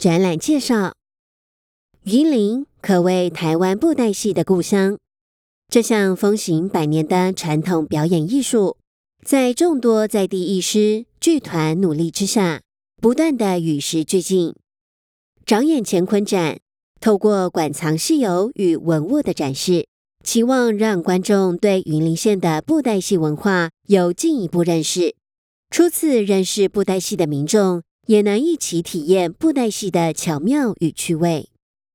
展览介绍。云林可谓台湾布袋戏的故乡，这项风行100年的传统表演艺术，在众多在地艺师、剧团努力之下，不断的与时俱进。长眼乾坤展透过馆藏戏游与文物的展示，期望让观众对云林县的布袋戏文化有进一步认识。初次认识布袋戏的民众，也能一起体验布袋戏的巧妙与趣味。